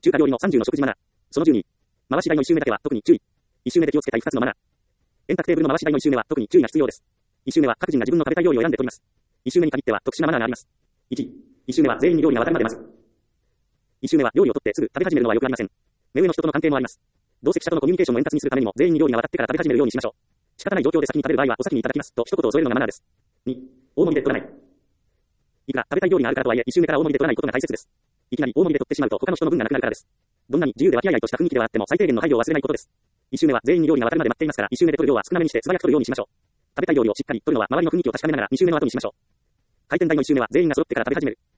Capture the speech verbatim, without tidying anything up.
中華料理のさんじゅうの食事マナー。そのじゅうに。回し台のいち周目だけは特に注意。いち周目で気をつけたいふたつのマナー。円卓テーブルの回し台のいち周目は特に注意が必要です。いち周目は各人が自分の食べたい料理を選んで取ります。いち周目に限っては特殊なマナーがあります。いち、いち周目は全員に料理が渡るまで待つ。いち周目は料理を取ってすぐ食べ始めるのはよくありません。目上の人との関係もあります。同席者とのコミュニケーションを円滑にするためにも全員に料理が渡ってから食べ始めるようにしましょう。仕方ない状況で先に食べる場合はお先にいただきますと一言を添えるのがマナーです。に、大盛りで取らない。いくら食べたい料理があるからとはいえいち周目から大盛りで取らないことが大切です。いきなり大盛りで取ってしまうと他の人の分がなくなるからです。どんなに自由で和気あいあいとした雰囲気ではあっても最低限の配慮を忘れないことです。いち周目は全員に料理が渡るまで待っていますからいち周目で取る量は少なめにして素早く取るようにしましょう。食べたい料理をしっかり取るのは周りの雰囲気を確かめながらに周目の後にしましょう。回転台のいち周目は全員が揃ってから食べ始める。